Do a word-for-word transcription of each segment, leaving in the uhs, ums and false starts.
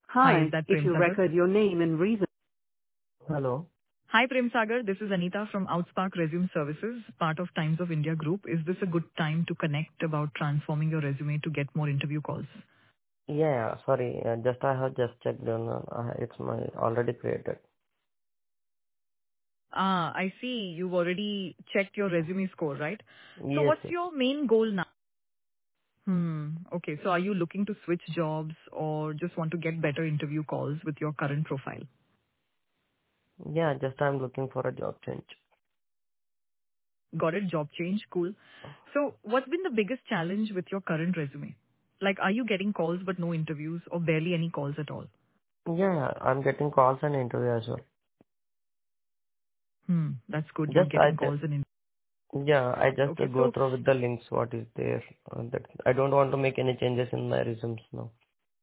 Hi, is Hi, that if Prem you Sagar? record your name and reason. Hello. Hi, Prem Sagar. This is Anita from Outspark Resume Services, part of Times of India Group. Is this a good time to connect about transforming your resume to get more interview calls? Yeah, yeah, sorry. Uh, just I have just checked on. Uh, it's my already created. Ah, I see. You've already checked your resume score, right? So Yes, what's yes. your main goal now? Hmm. Okay. So are you looking to switch jobs or just want to get better interview calls with your current profile? Yeah, just I'm looking for a job change. Got it? Job change. Cool. So what's been the biggest challenge with your current resume? Like, are you getting calls but no interviews or barely any calls at all? Yeah, yeah, I'm getting calls and interview as well. Hmm, that's good. You're Just I getting calls ju- and in- yeah, I just uh, okay. go So, through with the links what is there. Uh, that I don't want to make any changes in my resumes now.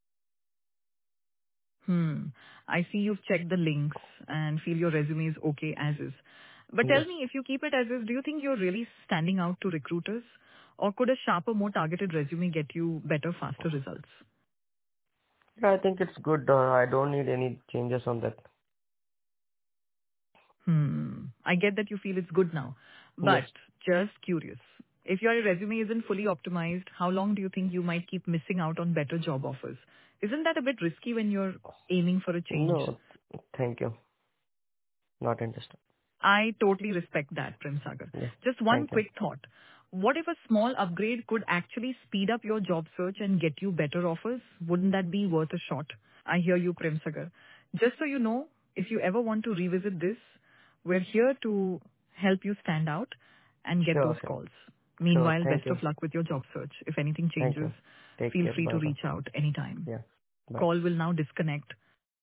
hmm, I see you've checked the links and feel your resume is okay as is. But tell Yes. me, if you keep it as is, do you think you're really standing out to recruiters, or could a sharper, more targeted resume get you better, faster results? Yeah, I think it's good. Uh, I don't need any changes on that. Hmm. I get that you feel it's good now, Yes. but just curious. If your resume isn't fully optimized, how long do you think you might keep missing out on better job offers? Isn't that a bit risky when you're aiming for a change? No, thank you. Not interested. I totally respect that, Prem Sagar. Yeah. Just one Thank you. quick thought. What if a small upgrade could actually speed up your job search and get you better offers? Wouldn't that be worth a shot? I hear you, Prem Sagar. Just so you know, if you ever want to revisit this, we're here to help you stand out and get those Sure, sure. calls. Sure. Meanwhile, Thank best you. of luck with your job search. If anything Thank changes, you. Take feel care. free to Bye bye. reach out anytime. Yeah. Bye. Call will now disconnect.